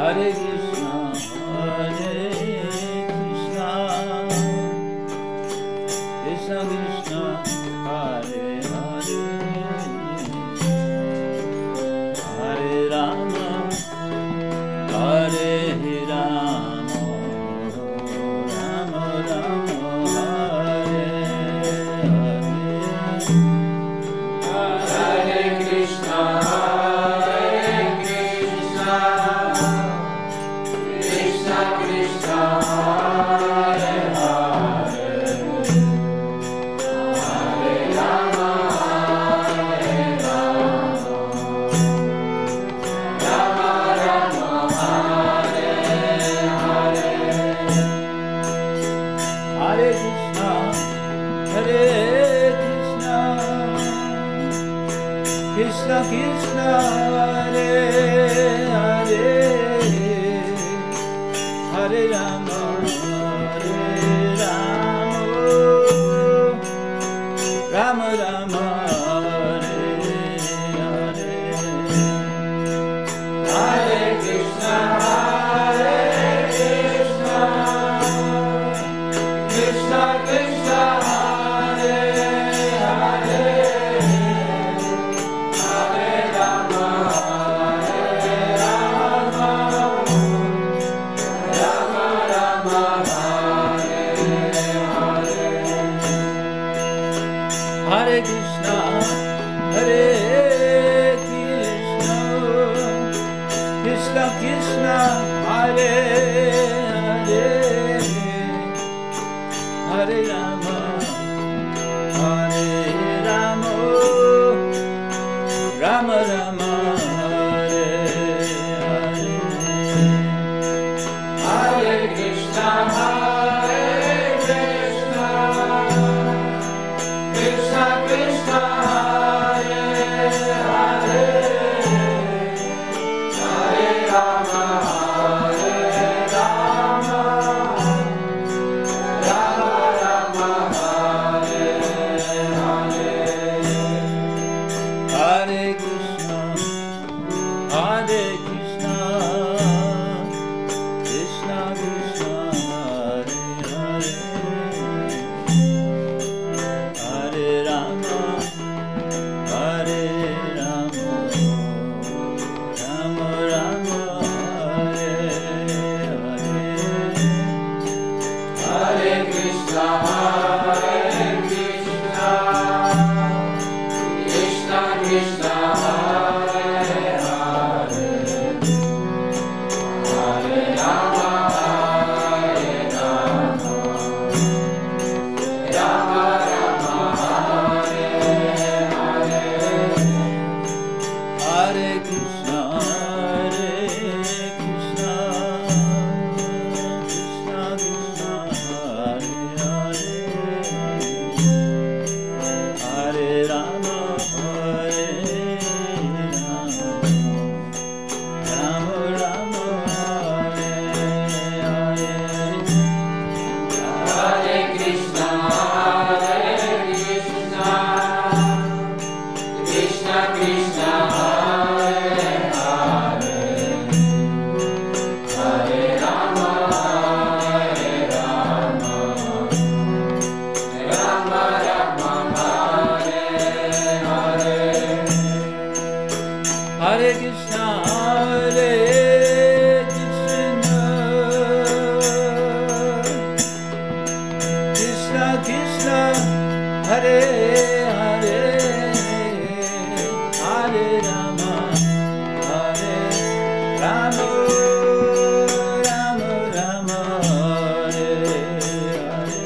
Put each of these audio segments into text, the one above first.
Hare Krishna, Hare Krishna, Krishna Krishna, Hare Hare, Hare Rama, Hare Rama, Rama Rama, Hare Hare, Hare Krishna, Krishna Krishna, Hare Hare, Hare Rama, Hare Rama, Rama Rama, Hare Hare, Hare Krishna, Hare Krishna, Krishna Krishna, Hare Hare, Hare Krishna, Hare Krishna, Krishna Krishna, Hare Hare, Hare Rama, Hare Rama, Rama Rama, Hare Hare, Hare Krishna, Hare Krishna, Krishna Krishna, Hare Hare, Hare Rama, Hare Rama, Rama Rama, Hare Hare, Hare Krishna, Hare Krishna, Krishna Krishna, Hare Hare, Hare Rama, Hare Rama, Rama Rama, Hare Hare, Hare Krishna, Hare Krishna, Krishna Krishna, Hare Hare, Hare Rama, Hare Rama, Rama Rama, Hare Hare, Hare Krishna, Hare Krishna, Krishna Krishna, Hare Hare, Hare Rama, Hare Rama, Rama Rama, Hare Hare, Hare Krishna, Hare Krishna, Krishna Krishna, Hare Hare, Hare Rama, Hare Rama, Rama Rama, Hare Hare, Hare Krishna, Hare Krishna, Krishna Krishna, Hare Hare, Hare Rama, Hare Rama, Rama Rama, Hare Hare,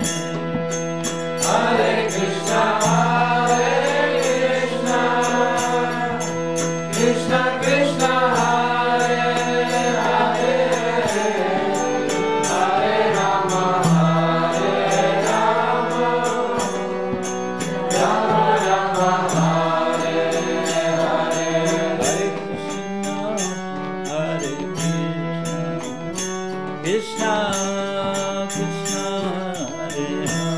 Hare Krishna, Hare Krishna, Krishna Krishna, Hare Hare, Hare Rama, Hare Rama, Rama Rama, Hare Hare, Hare Krishna, Hare Krishna, Krishna Krishna, Hare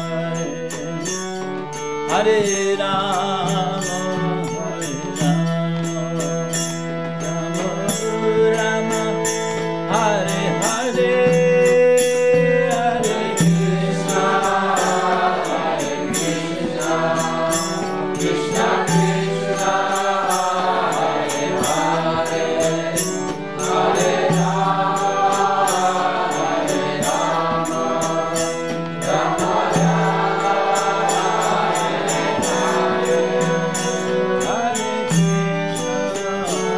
Hare, Hare Rama, Hare Rama, Rama Rama, Hare Hare, Hare Krishna, Hare Krishna, Krishna Krishna, Hare Hare, Hare Rama, Hare Rama, Rama Rama, Hare Hare, Hare Krishna,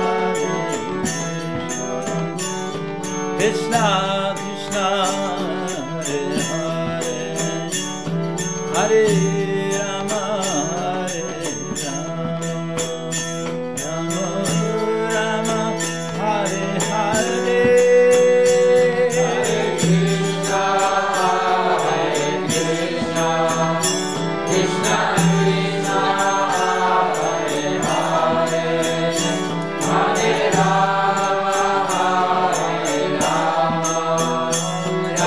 Krishna Krishna, Hare Hare, Hare Rama, Hare Rama, Rama Rama, Hare Hare, Hare Krishna, Hare Krishna, Krishna Krishna, Hare Hare, Hare Rama, Hare Rama,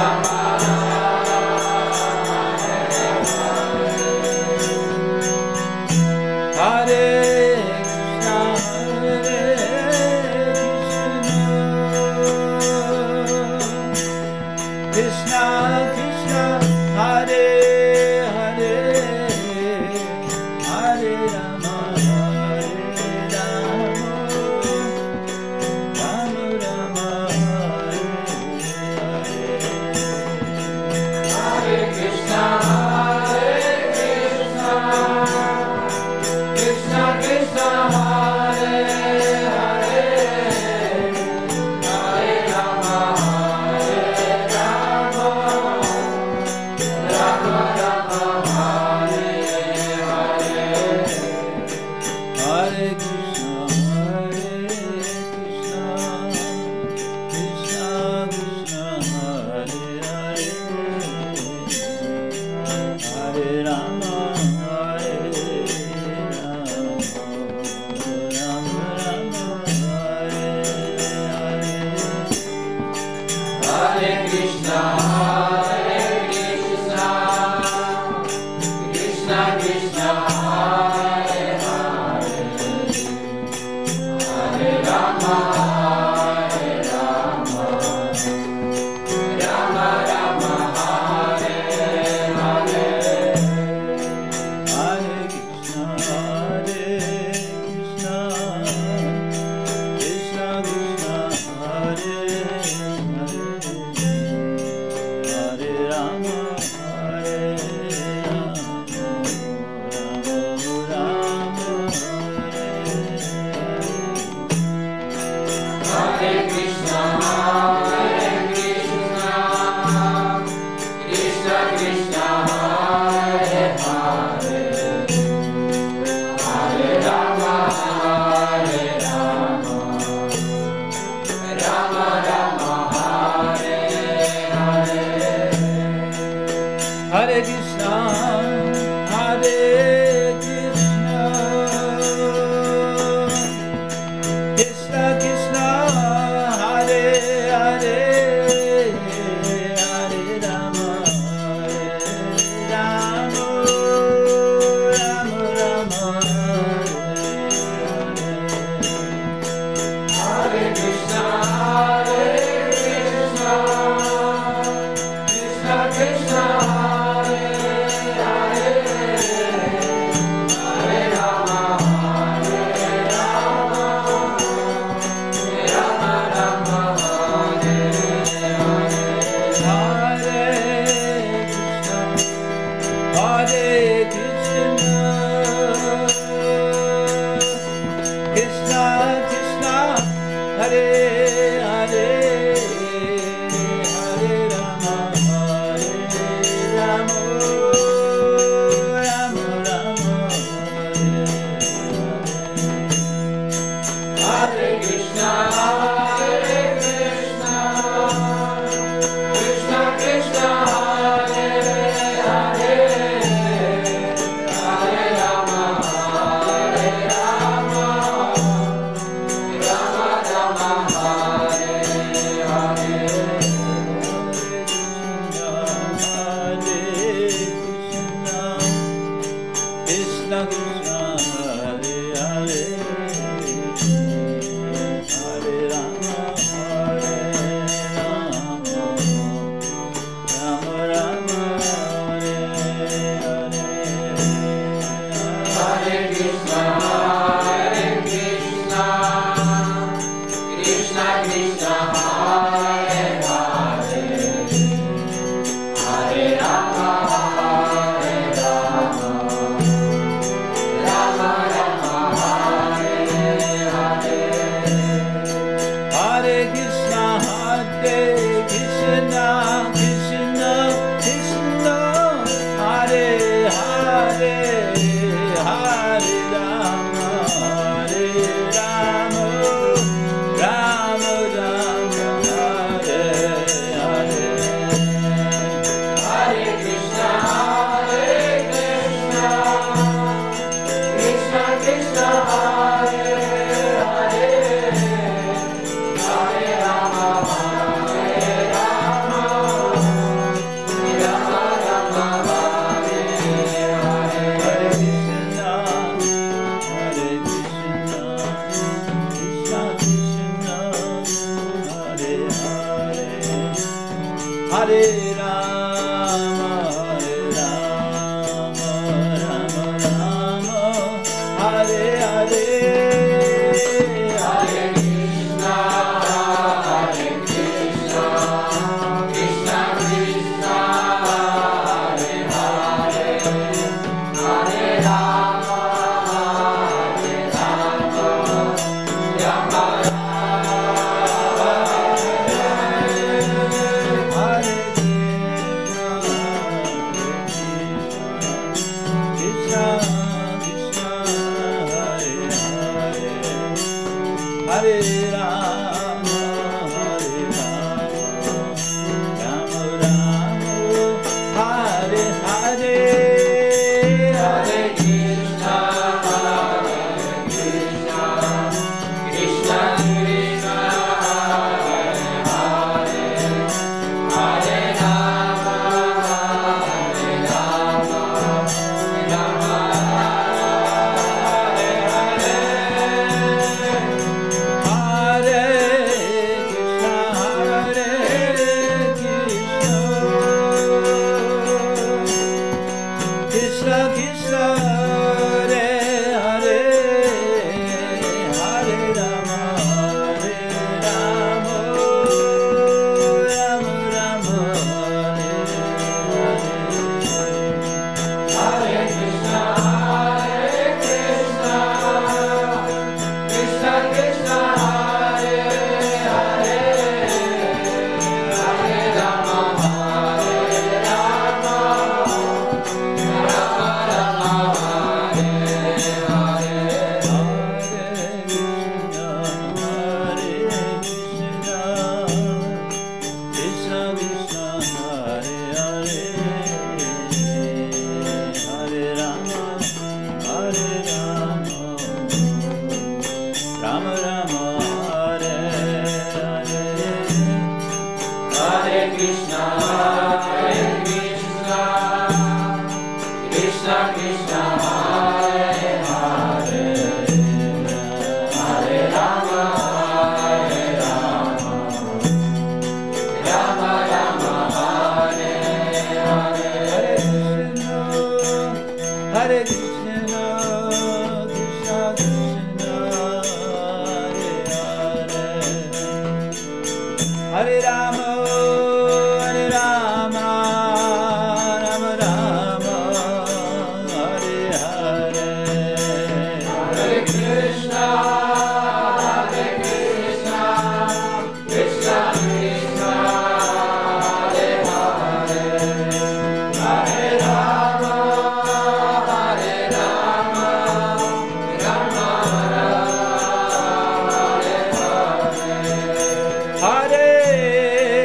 Hare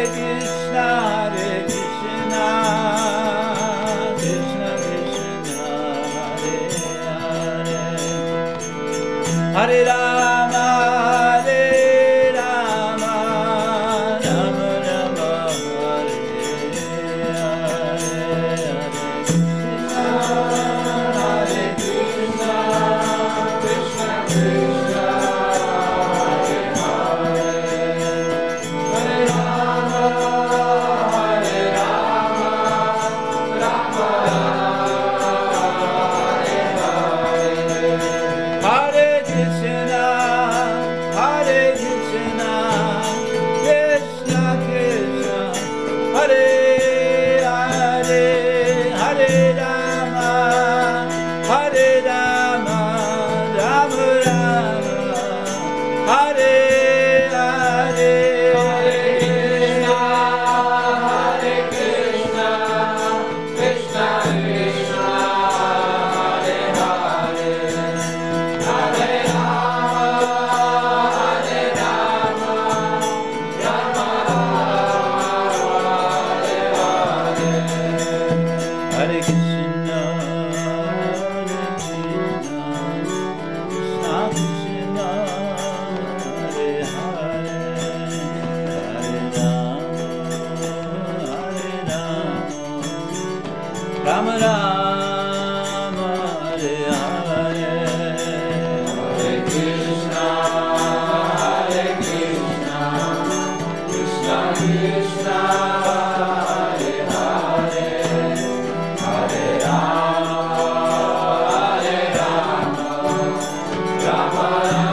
Rama, Hare Hare, Hare Krishna, Krishna Krishna, Hare Hare, Hare Rama, Rama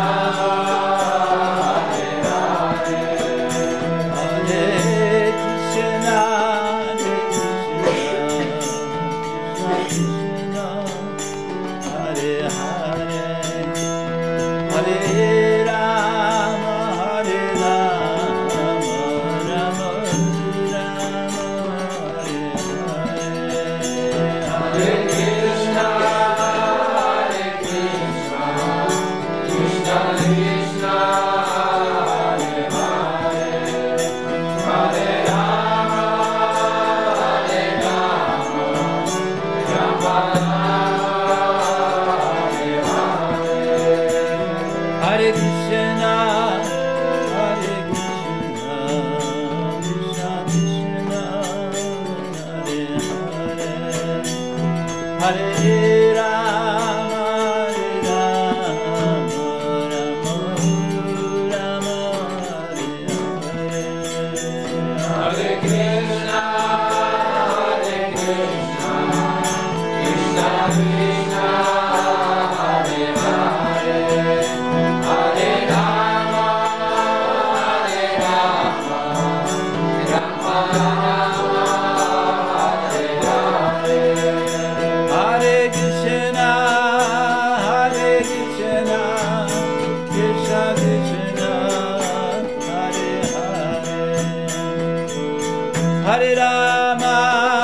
Hare Krishna, Hare Krishna, Krishna Krishna, Hare Hare, Hare Rama, Rama Rama, Hare Hare, Hare Krishna, Krishna Krishna, Hare Hare, Hare Rama, Rama Rama, Hare Hare, Hare Krishna, Krishna Krishna, Hare Hare, Hare Rama,